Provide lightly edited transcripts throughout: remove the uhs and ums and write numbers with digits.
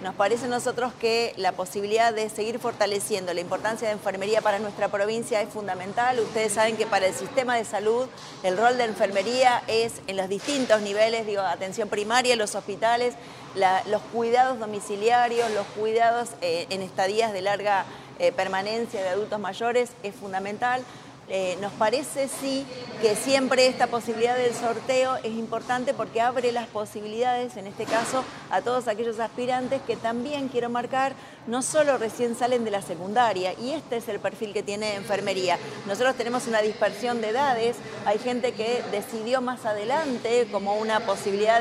Nos parece a nosotros que la posibilidad de seguir fortaleciendo la importancia de enfermería para nuestra provincia es fundamental. Ustedes saben que para el sistema de salud el rol de enfermería es en los distintos niveles, atención primaria, los hospitales, los cuidados domiciliarios, los cuidados en estadías de larga permanencia de adultos mayores es fundamental. Nos parece sí que siempre esta posibilidad del sorteo es importante porque abre las posibilidades, en este caso, a todos aquellos aspirantes que también, quiero marcar, no solo recién salen de la secundaria, y este es el perfil que tiene enfermería. Nosotros tenemos una dispersión de edades, hay gente que decidió más adelante como una posibilidad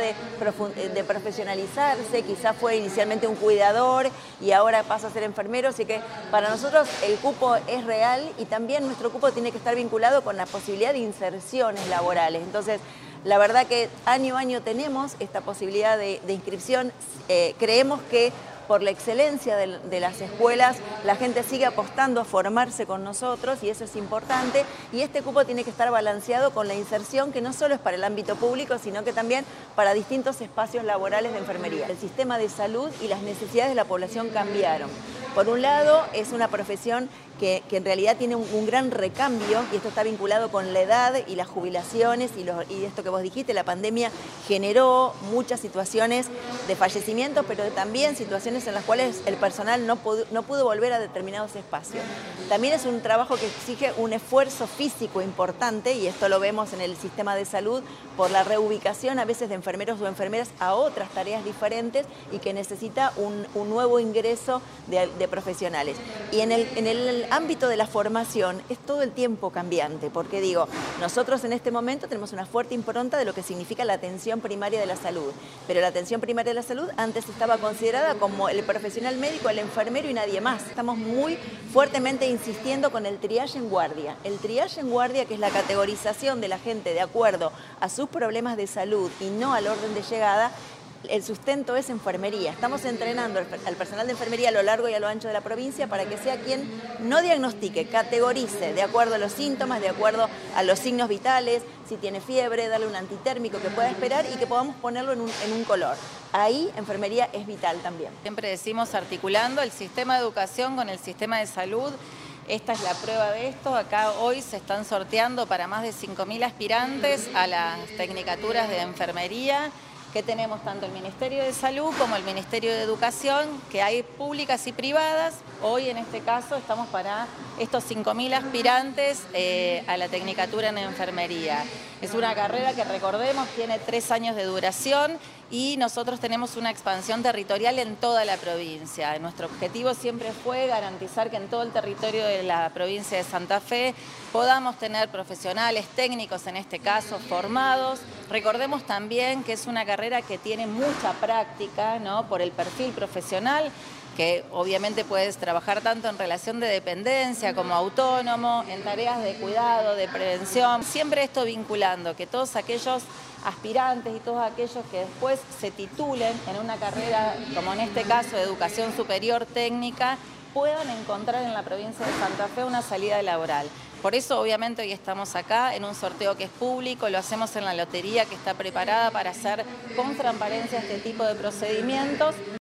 de profesionalizarse, quizás fue inicialmente un cuidador y ahora pasa a ser enfermero, así que para nosotros el cupo es real y también nuestro cupo tiene que estar vinculado con la posibilidad de inserciones laborales. Entonces, la verdad que año a año tenemos esta posibilidad de inscripción. Creemos que por la excelencia de las escuelas, la gente sigue apostando a formarse con nosotros y eso es importante. Y este cupo tiene que estar balanceado con la inserción, que no solo es para el ámbito público, sino que también para distintos espacios laborales de enfermería. El sistema de salud y las necesidades de la población cambiaron. Por un lado, es una profesión que en realidad tiene un gran recambio, y esto está vinculado con la edad y las jubilaciones y esto que vos dijiste, la pandemia generó muchas situaciones de fallecimientos, pero también situaciones en las cuales el personal no pudo volver a determinados espacios. También es un trabajo que exige un esfuerzo físico importante, y esto lo vemos en el sistema de salud, por la reubicación a veces de enfermeros o enfermeras a otras tareas diferentes y que necesita un nuevo ingreso de profesionales. Y en el ámbito de la formación es todo el tiempo cambiante, porque nosotros en este momento tenemos una fuerte impronta de lo que significa la atención primaria de la salud, pero la atención primaria de la salud antes estaba considerada como el profesional médico, el enfermero y nadie más. Estamos muy fuertemente insistiendo con el triage en guardia. El triage en guardia, que es la categorización de la gente de acuerdo a sus problemas de salud y no al orden de llegada. El sustento es enfermería. Estamos entrenando al personal de enfermería a lo largo y a lo ancho de la provincia para que sea quien no diagnostique, categorice de acuerdo a los síntomas, de acuerdo a los signos vitales, si tiene fiebre, darle un antitérmico que pueda esperar y que podamos ponerlo en un color. Ahí enfermería es vital también. Siempre decimos articulando el sistema de educación con el sistema de salud. Esta es la prueba de esto. Acá hoy se están sorteando para más de 5.000 aspirantes a las tecnicaturas de enfermería, que tenemos tanto el Ministerio de Salud como el Ministerio de Educación, que hay públicas y privadas. Hoy, en este caso, estamos para estos 5.000 aspirantes a la tecnicatura en enfermería. Es una carrera que, recordemos, tiene 3 años de duración y nosotros tenemos una expansión territorial en toda la provincia. Nuestro objetivo siempre fue garantizar que en todo el territorio de la provincia de Santa Fe podamos tener profesionales, técnicos en este caso, formados. Recordemos también que es una carrera que tiene mucha práctica, ¿no?, por el perfil profesional, que obviamente puedes trabajar tanto en relación de dependencia como autónomo, en tareas de cuidado, de prevención. Siempre esto vinculando que todos aquellos aspirantes y todos aquellos que después se titulen en una carrera, como en este caso de educación superior técnica, puedan encontrar en la provincia de Santa Fe una salida laboral. Por eso, obviamente, hoy estamos acá en un sorteo que es público, lo hacemos en la lotería que está preparada para hacer con transparencia este tipo de procedimientos.